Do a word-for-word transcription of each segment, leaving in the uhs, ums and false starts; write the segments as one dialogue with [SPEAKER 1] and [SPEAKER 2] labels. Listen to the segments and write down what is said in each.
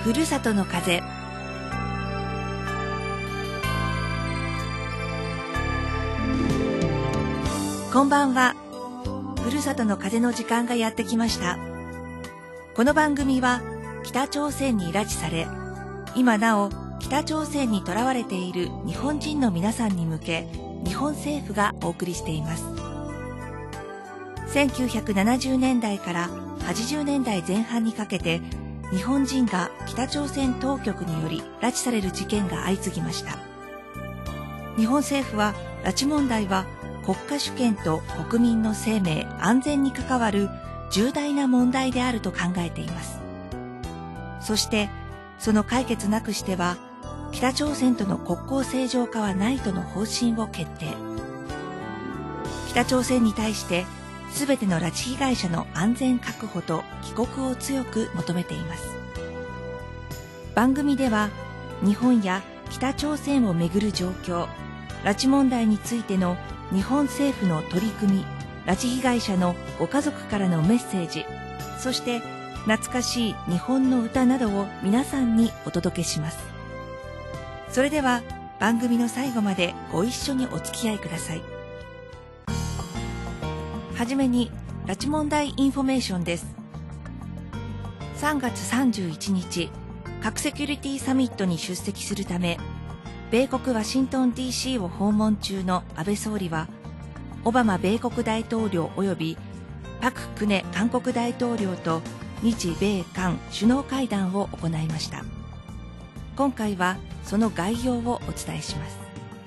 [SPEAKER 1] ふるさとの風。こんばんは。ふるさとの風の時間がやってきました。この番組は北朝鮮に拉致され、今なお北朝鮮に囚われている日本人の皆さんに向け、日本政府がお送りしています。せんきゅうひゃくななじゅうねんだいからはちじゅうねんだいぜん半にかけて、日本人が北朝鮮当局により拉致される事件が相次ぎました。日本政府は拉致問題は国家主権と国民の生命安全に関わる重大な問題であると考えています。そしてその解決なくしては北朝鮮との国交正常化はないとの方針を決定。北朝鮮に対してすべての拉致被害者の安全確保と帰国を強く求めています。番組では日本や北朝鮮をめぐる状況、拉致問題についての日本政府の取り組み、拉致被害者のご家族からのメッセージ、そして懐かしい日本の歌などを皆さんにお届けします。それでは番組の最後までご一緒にお付き合いください。はじめに拉致問題インフォメーションです。さんがつさんじゅういちにち、核セキュリティサミットに出席するため、米国ワシントン ディーシー を訪問中の安倍総理は、オバマ米国大統領及びパク・クネ韓国大統領と日米韓首脳会談を行いました。今回はその概要をお伝えします。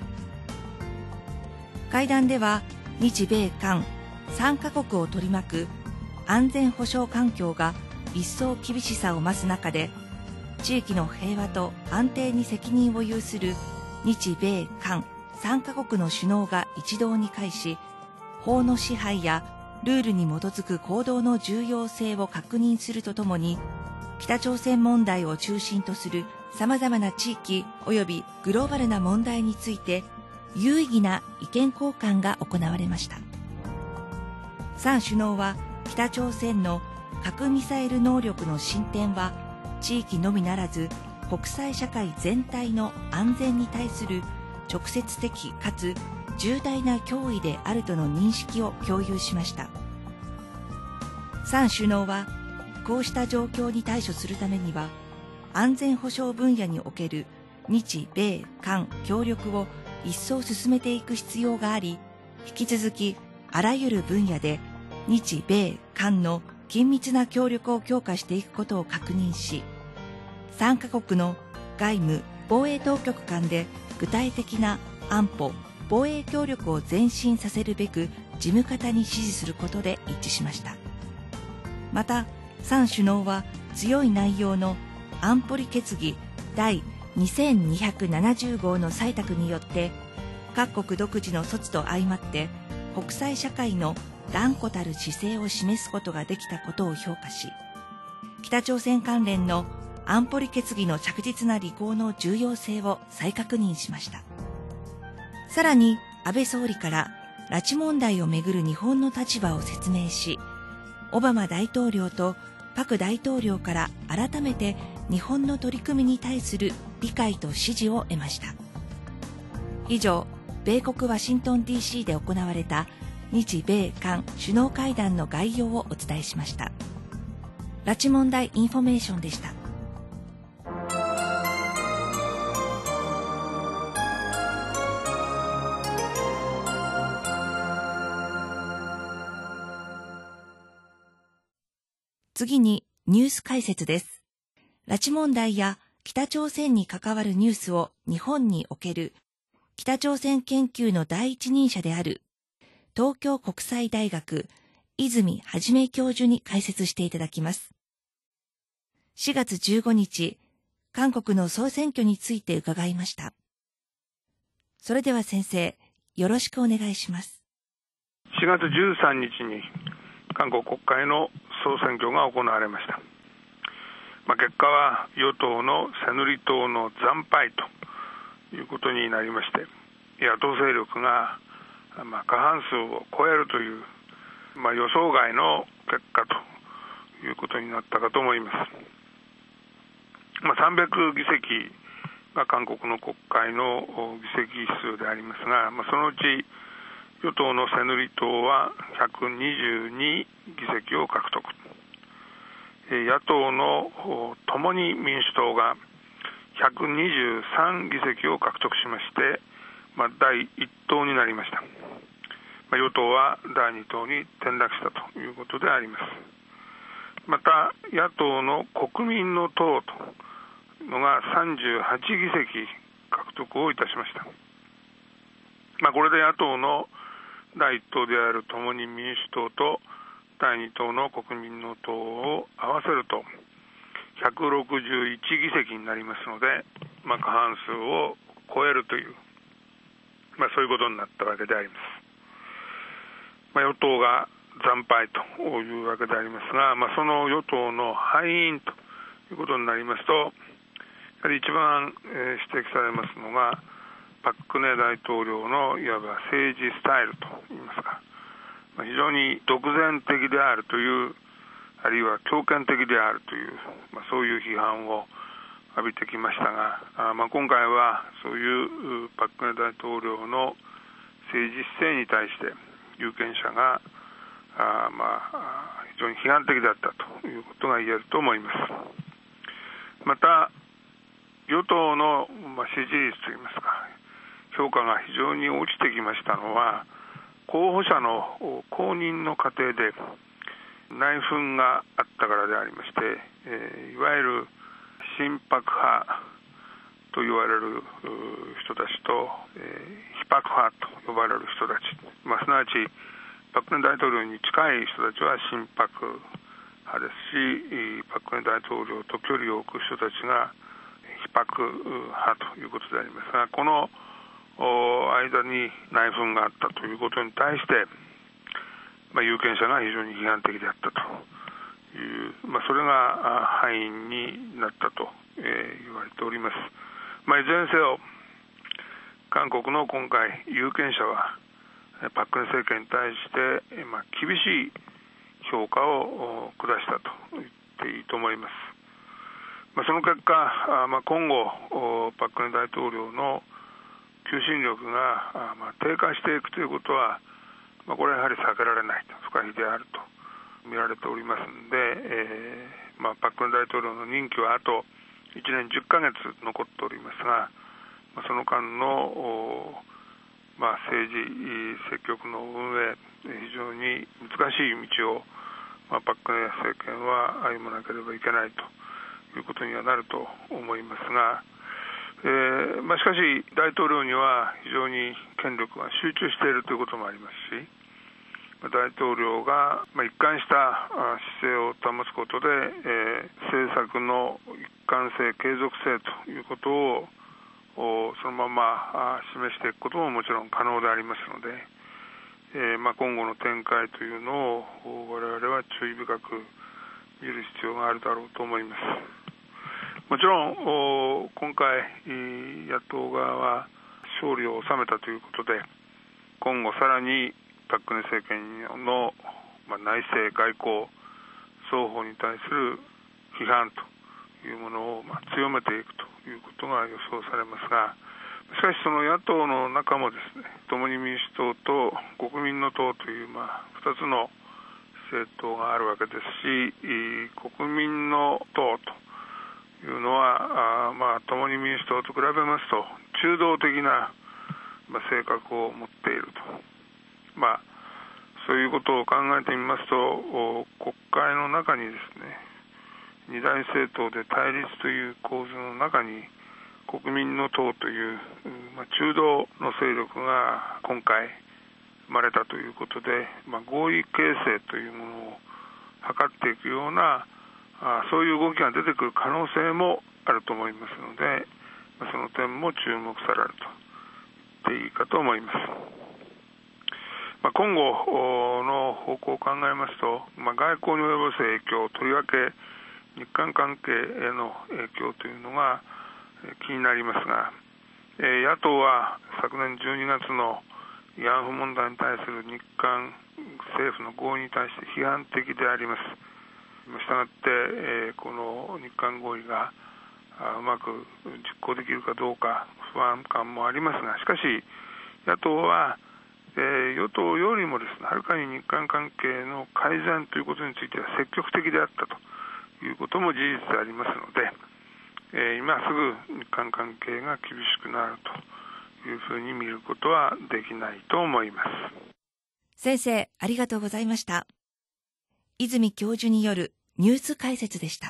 [SPEAKER 1] 会談では日米韓さんカ国を取り巻く安全保障環境が一層厳しさを増す中で、地域の平和と安定に責任を有する日米韓さんカ国の首脳が一堂に会し、法の支配やルールに基づく行動の重要性を確認するとともに、北朝鮮問題を中心とする様々な地域及びグローバルな問題について有意義な意見交換が行われました。さん首脳は北朝鮮の核ミサイル能力の進展は地域のみならず国際社会全体の安全に対する直接的かつ重大な脅威であるとの認識を共有しました。さん首脳はこうした状況に対処するためには安全保障分野における日米韓協力を一層進めていく必要があり、引き続きあらゆる分野で日米韓の緊密な協力を強化していくことを確認し、さんカ国の外務・防衛当局間で具体的な安保・防衛協力を前進させるべく事務方に指示することで一致しました。また、さん首脳は強い内容の安保理決議第にせんにひゃくななじゅうごうの採択によって各国独自の措置と相まって国際社会の断固たる姿勢を示すことができたことを評価し、北朝鮮関連の安保理決議の着実な履行の重要性を再確認しました。さらに安倍総理から拉致問題をめぐる日本の立場を説明し、オバマ大統領とパク大統領から改めて日本の取り組みに対する理解と支持を得ました。以上、米国ワシントン ディーシー で行われた日米韓首脳会談の概要をお伝えしました。拉致問題インフォメーションでした。次にニュース解説です。拉致問題や北朝鮮に関わるニュースを日本における北朝鮮研究の第一人者である東京国際大学泉元教授に解説していただきます。しがつじゅうごにち、韓国の総選挙について伺いました。それでは先生、よろしくお願いします。
[SPEAKER 2] しがつじゅうさんにちに韓国国会の総選挙が行われました。まあ、結果は与党のセヌリ党の惨敗ということになりまして、野党勢力がまあ過半数を超えるという、まあ、予想外の結果ということになったかと思います。 まあ、さんびゃくぎせきが韓国の国会の議席数でありますが、まあ、そのうち与党のセヌリ党はひゃくにじゅうにぎせきを獲得、野党の共に民主党がひゃくにじゅうさんぎせきを獲得しまして、まあ、だいいっ党になりました。まあ、与党はだいに党に転落したということであります。また野党の国民の党というのがさんじゅうはちぎせき獲得をいたしました。まあ、これで野党のだいいっ党である共に民主党とだいに党の国民の党を合わせるとひゃくろくじゅういちぎせきになりますので、まあ、過半数を超えるという、まあ、そういうことになったわけであります。まあ、与党が惨敗というわけでありますが、まあ、その与党の敗因ということになりますと、やはり一番、えー、指摘されますのがパク・クネ大統領のいわば政治スタイルといいますか、まあ、非常に独善的であるという、あるいは強権的であるという、まあ、そういう批判を浴びてきましたが、あまあ今回はそういうパク・クネ大統領の政治姿勢に対して有権者があまあ非常に批判的だったということが言えると思います。また与党の、まあ、支持率といいますか、評価が非常に落ちてきましたのは、候補者の公認の過程で内紛があったからでありまして、えー、いわゆる親白派と言われる人たちと、えー、非白派と呼ばれる人たち、まあ、すなわちパク・クネ大統領に近い人たちは親白派ですし、パク・クネ大統領と距離を置く人たちが非白派ということでありますが、この間に内紛があったということに対して、まあ、有権者が非常に批判的であったという、まあ、それが敗因になったと、えー、言われております。まあ、いずれにせよ韓国の今回有権者はパク・クネ政権に対して、まあ、厳しい評価を下したと言っていいと思います。まあ、その結果、まあ、今後パク・クネ大統領の求心力が、まあ、低下していくということは、まあ、これはやはり避けられないと、不可避であると見られておりますので、えーまあ、パク・クネ大統領の任期はあといちねんじゅっかげつ残っておりますが、まあ、その間のまあ、政治積極の運営、非常に難しい道を、まあ、パク・クネ政権は歩まなければいけないということにはなると思いますが、えーまあ、しかし大統領には非常に権力が集中しているということもありますし、大統領が一貫した姿勢を保つことで、えー、政策の一貫性、継続性ということをそのまま示していくことももちろん可能でありますので、えーまあ、今後の展開というのを我々は注意深く見る必要があるだろうと思います。もちろん今回野党側は勝利を収めたということで、今後さらにパク・クネ政権の内政外交双方に対する批判というものを強めていくということが予想されますが、しかしその野党の中もですね、共に民主党と国民の党というまあふたつの政党があるわけですし、国民の党というのはあまあ共に民主党と比べますと中道的なまあ性格を持っていると、まあそういうことを考えてみますと、国会の中にですね、二大政党で対立という構図の中に国民の党という、まあ、中道の勢力が今回生まれたということで、まあ、合意形成というものを図っていくようなあそういう動きが出てくる可能性もあると思いますので、まあ、その点も注目されると言っていいかと思います。まあ、今後の方向を考えますと、まあ、外交に及ぼす影響、とりわけ日韓関係への影響というのが気になりますが、野党は昨年じゅうにがつの慰安婦問題に対する日韓政府の合意に対して批判的であります。したがってこの日韓合意がうまく実行できるかどうか不安感もありますが、しかし野党は、えー、与党よりもですね、はるかに日韓関係の改善ということについては積極的であったということも事実でありますので、えー、今すぐ日韓関係が厳しくなるというふうに見ることはできないと思います。
[SPEAKER 1] 先生、ありがとうございました。泉教授によるニュース解説でした。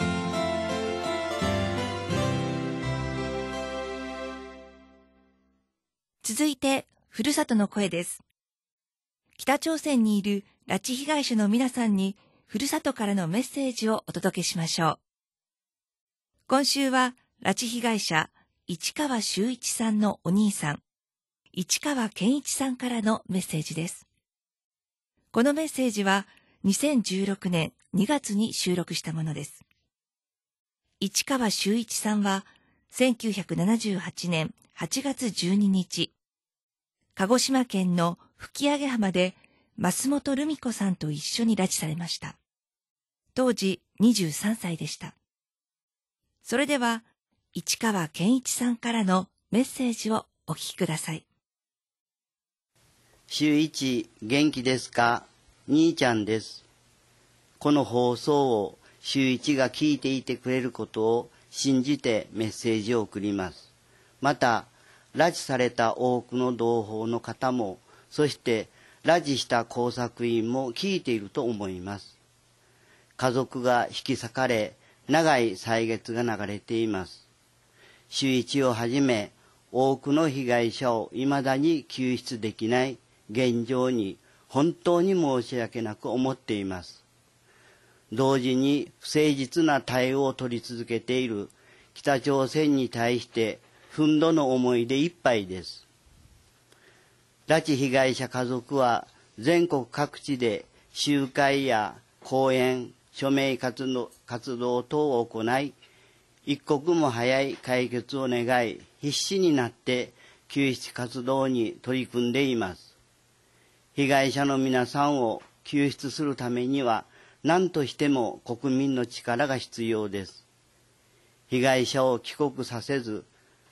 [SPEAKER 1] 続いて、ふるさとの声です。北朝鮮にいる拉致被害者の皆さんに、ふるさとからのメッセージをお届けしましょう。今週は、拉致被害者、市川修一さんのお兄さん、市川健一さんからのメッセージです。このメッセージは、にせんじゅうろくねんにがつに収録したものです。市川修一さんは、せんきゅうひゃくななじゅうはちねんはちがつじゅうににち、鹿児島県の吹上浜で増本留美子さんと一緒に拉致されました。当時にじゅうさんさいでした。それでは、市川健一さんからのメッセージをお聞きください。
[SPEAKER 3] 修一、元気ですか？兄ちゃんです。この放送を修一が聞いていてくれることを信じてメッセージを送ります。また、拉致された多くの同胞の方も、そして拉致した工作員も聞いていると思います。家族が引き裂かれ、長い歳月が流れています。修一をはじめ、多くの被害者を未だに救出できない現状に本当に申し訳なく思っています。同時に不誠実な対応を取り続けている北朝鮮に対して憤怒の思いでいっぱいです。拉致被害者家族は全国各地で集会や講演、署名活動、活動等を行い、一刻も早い解決を願い、必死になって救出活動に取り組んでいます。被害者の皆さんを救出するためには、何としても国民の力が必要です。被害者を帰国させず、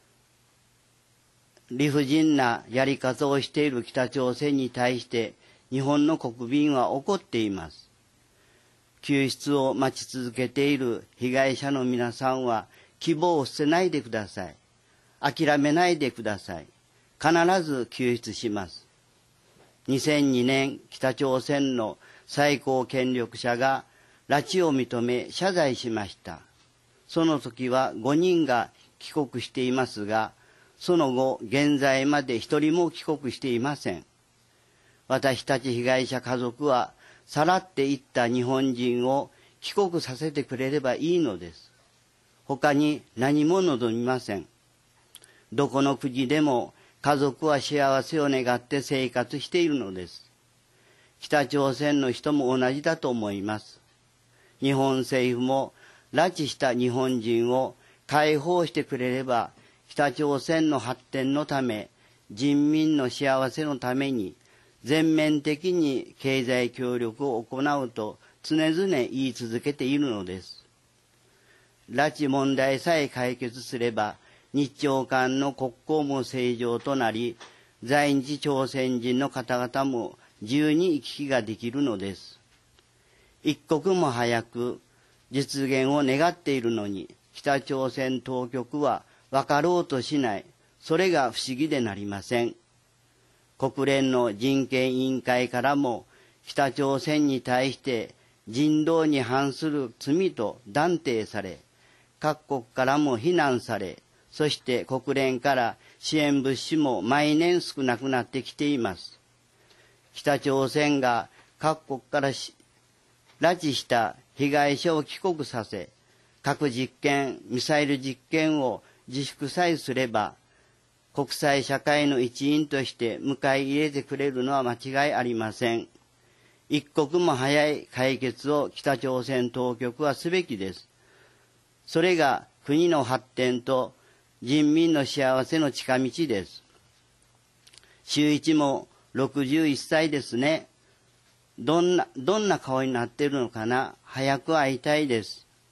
[SPEAKER 3] 理不尽なやり方をしている北朝鮮に対して日本の国民は怒っています。救出を待ち続けている被害者の皆さんは希望を捨てないでください。諦めないでください。必ず救出します。にせんにねん、北朝鮮の最高権力者が拉致を認め謝罪しました。その時はごにんが帰国していますが、その後、現在まで一人も帰国していません。私たち被害者家族は、さらっていった日本人を帰国させてくれればいいのです。他に何も望みません。どこの国でも家族は幸せを願って生活しているのです。北朝鮮の人も同じだと思います。日本政府も拉致した日本人を解放してくれれば、北朝鮮の発展のため、人民の幸せのために、全面的に経済協力を行うと常々言い続けているのです。拉致問題さえ解決すれば、日朝間の国交も正常となり、在日朝鮮人の方々も自由に行き来ができるのです。一刻も早く実現を願っているのに、北朝鮮当局は分かろうとしない。それが不思議でなりません。国連の人権委員会からも北朝鮮に対して人道に反する罪と断定され、各国からも非難され、そして国連から支援物資も毎年少なくなってきています。北朝鮮が各国から拉致した被害者を帰国させ、核実験、ミサイル実験を自粛さえすれば、国際社会の一員として迎え入れてくれるのは間違いありません。一刻も早い解決を北朝鮮当局はすべきです。それが国の発展と人民の幸せの近道です。修一もろくじゅういっさいですね。どんな、どんな顔になっているのかな。早く会いたいです。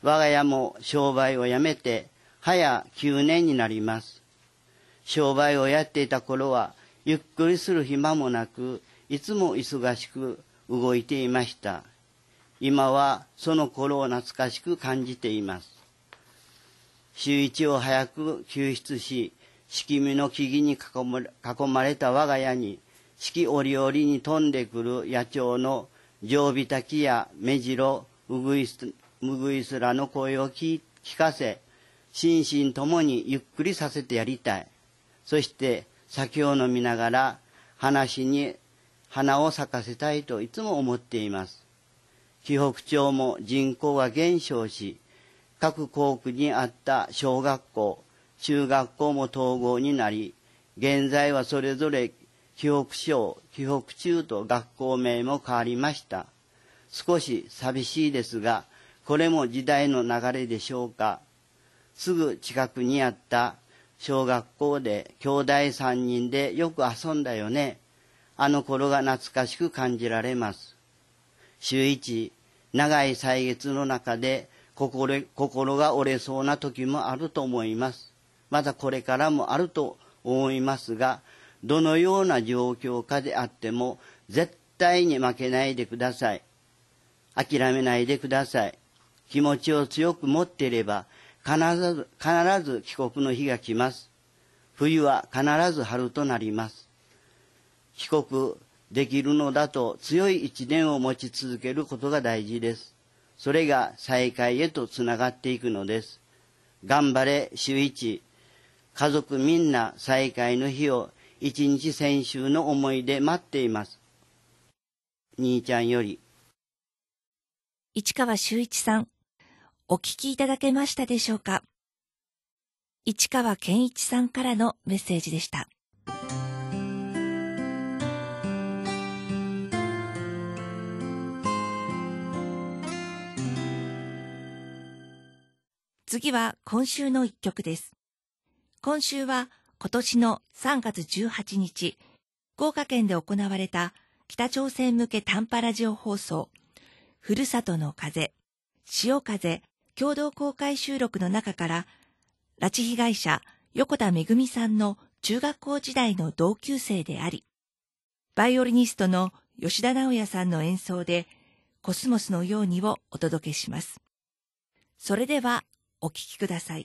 [SPEAKER 3] 我が家も商売を辞めて早きゅうねんになります。商売をやっていた頃はゆっくりする暇もなく、いつも忙しく動いていました。今はその頃を懐かしく感じています。週一を早く救出し、四季見の木々に囲まれた我が家に、四季折々に飛んでくる野鳥の常備滝や目白、ウグイス、ウグイスらの声を聞かせ、心身ともにゆっくりさせてやりたい。そして酒を飲みながら話に花を咲かせたいといつも思っています。紀北町も人口が減少し、各校区にあった小学校、中学校も統合になり、現在はそれぞれ紀北小、紀北中と学校名も変わりました。少し寂しいですが、これも時代の流れでしょうか。すぐ近くにあった小学校で兄弟三人でよく遊んだよね。あの頃が懐かしく感じられます。週一、長い歳月の中で心、心が折れそうな時もあると思います。またこれからもあると思いますが、どのような状況下であっても絶対に負けないでください。諦めないでください。気持ちを強く持っていれば必ず、必ず帰国の日が来ます。冬は必ず春となります。帰国できるのだと強い一念を持ち続けることが大事です。それが再会へとつながっていくのです。頑張れ週一。家族みんな再会の日を一日千秋の思いで待っています。兄ちゃんより。
[SPEAKER 1] 市川修一さん、お聞きいただけましたでしょうか。市川健一さんからのメッセージでした。次は今週の一曲です。今週は今年のさんがつじゅうはちにち、福岡県で行われた北朝鮮向け短波ラジオ放送、ふるさとの風、潮風共同公開収録の中から、拉致被害者横田めぐみさんの中学校時代の同級生であり、バイオリニストの吉田直也さんの演奏で、コスモスのようにをお届けします。それではお聴きください。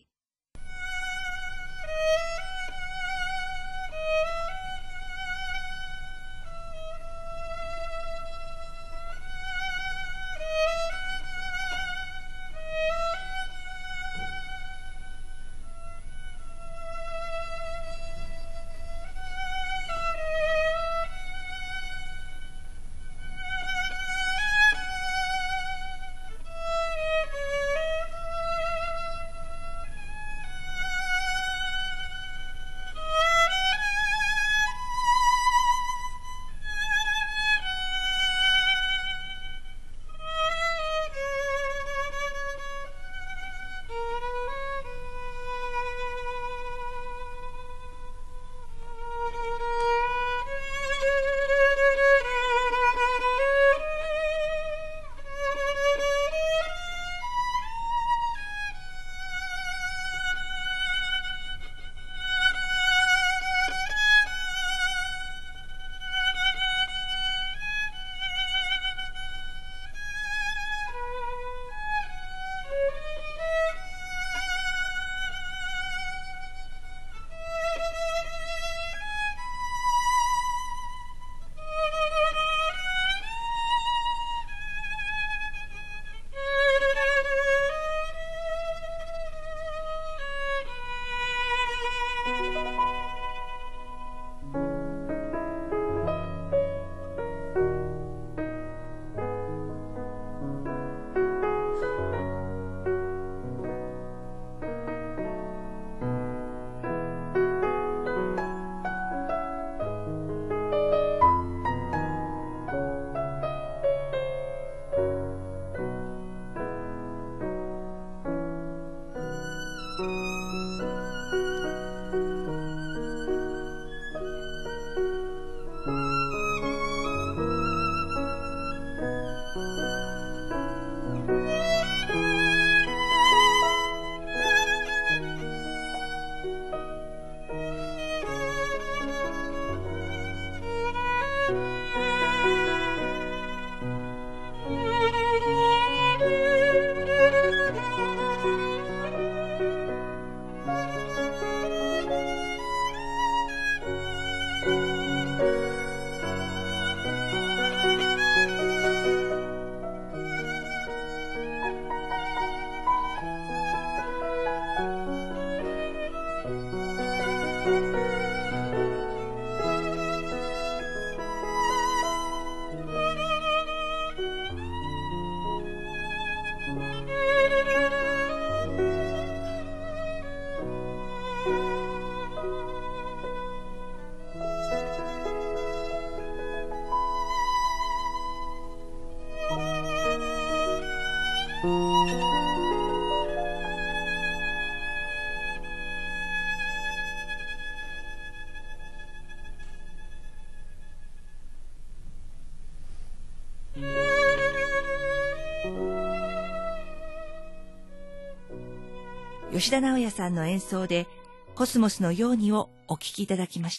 [SPEAKER 1] 吉田直也さんの演奏でコスモスのようにをお聴きいただきました。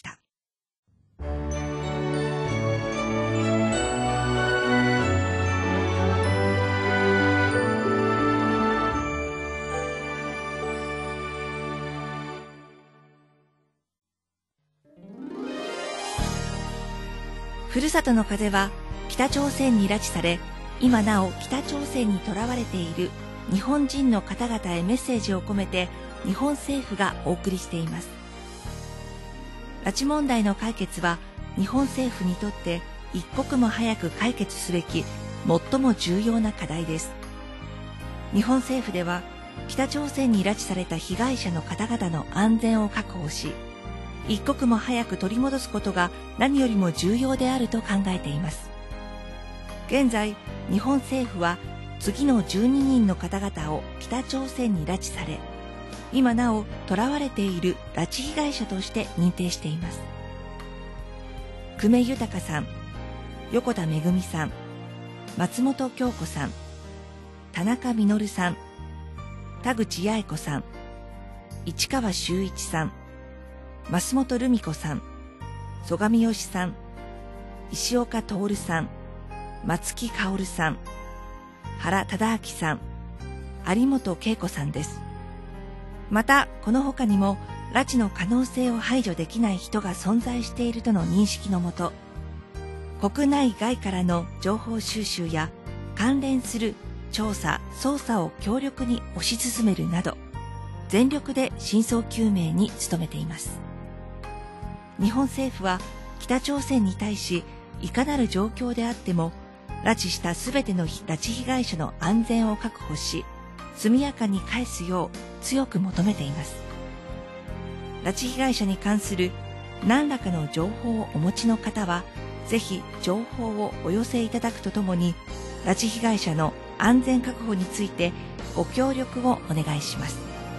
[SPEAKER 1] ふるさとの風は北朝鮮に拉致され、今なお北朝鮮に囚われている日本人の方々へメッセージを込めて日本政府がお送りしています。拉致問題の解決は日本政府にとって一刻も早く解決すべき最も重要な課題です。日本政府では北朝鮮に拉致された被害者の方々の安全を確保し、一刻も早く取り戻すことが何よりも重要であると考えています。現在、日本政府は次のじゅうににんの方々を北朝鮮に拉致され、今なお囚われている拉致被害者として認定しています。久米豊さん、横田めぐみさん、松本京子さん、田中実さん、田口八重子さん、市川修一さん、増本留美子さん、曽我美義さん、石岡徹さん、松木薫さん、原忠明さん、有本恵子さんです。また、この他にも拉致の可能性を排除できない人が存在しているとの認識のもと、国内外からの情報収集や関連する調査・捜査を強力に推し進めるなど、全力で真相究明に努めています。日本政府は北朝鮮に対し、いかなる状況であっても、拉致したすべての拉致被害者の安全を確保し、速やかに返すよう強く求めています。拉致被害者に関する何らかの情報をお持ちの方は、ぜひ情報をお寄せいただくとともに、拉致被害者の安全確保についてご協力をお願いします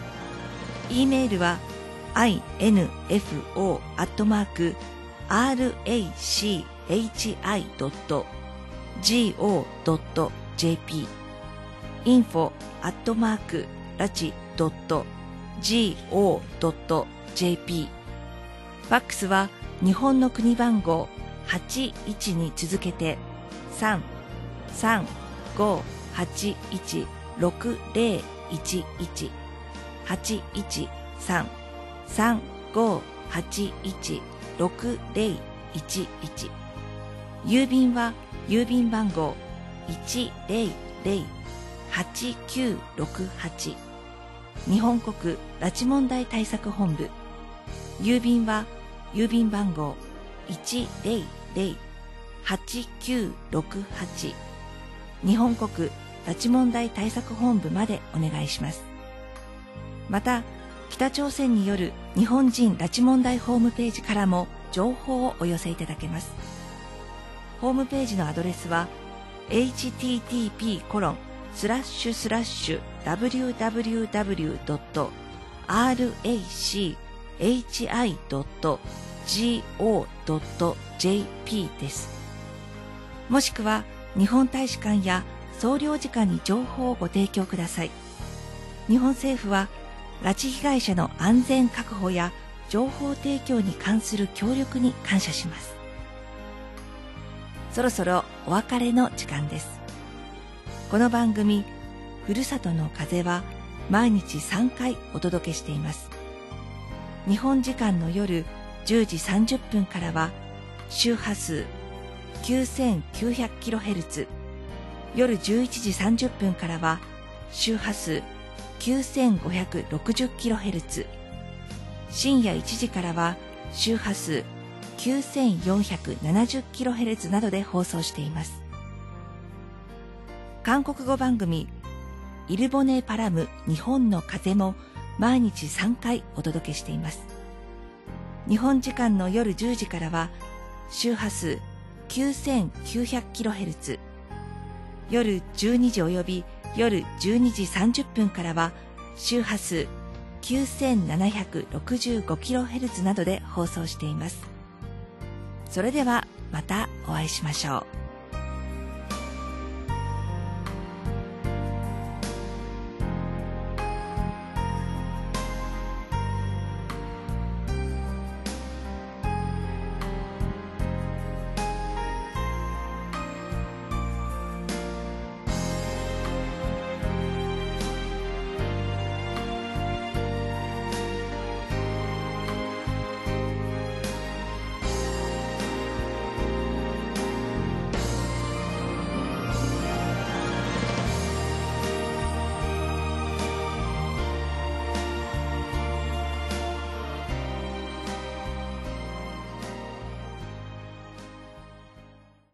[SPEAKER 1] 。e メールは アイエヌエフオー アットマーク アールエーシーエイチアイ ドット ジーオー ドット ジェーピー インフォ アットマーク ラチ ドット ジーオー ドット ジェーピー ファックスは日本の国番号はちいちに続けてさんさんごはちいちろくゼロいちいち はちいちさんさんごはちいちろくゼロいちいち、郵便は郵便番号いちゼロゼロはちきゅうろくはち、日本国拉致問題対策本部、郵便は郵便番号いちゼロゼロはちきゅうろくはち、日本国拉致問題対策本部までお願いします。また、北朝鮮による日本人拉致問題ホームページからも情報をお寄せいただけます。ホームページのアドレスは エイチティーティーピーコロンスラッシュスラッシュダブリューダブリューダブリュードットアールエーシーエイチアイドットジーオードットジェーピー です。もしくは日本大使館や総領事館に情報をご提供ください。日本政府は拉致被害者の安全確保や情報提供に関する協力に感謝します。 そろそろお別れの時間です。この番組、ふるさとの風は毎日さんかいお届けしています。日本時間の夜じゅうじさんじゅっぷんからは周波数 きゅうせんきゅうひゃくキロヘルツ、夜じゅういちじさんじゅっぷんからは周波数 きゅうせんごひゃくろくじゅうキロヘルツ、深夜いちじからは周波数 きゅうせんよんひゃくななじゅうキロヘルツ などで放送しています。韓国語番組イルボネパラム日本の風も毎日さんかいお届けしています。日本時間の夜じゅうじからは周波数 きゅうせんきゅうひゃくキロヘルツ、夜じゅうにじおよび夜じゅうにじさんじゅっぷんからは周波数 きゅうせんななひゃくろくじゅうごキロヘルツ などで放送しています。それではまたお会いしましょう。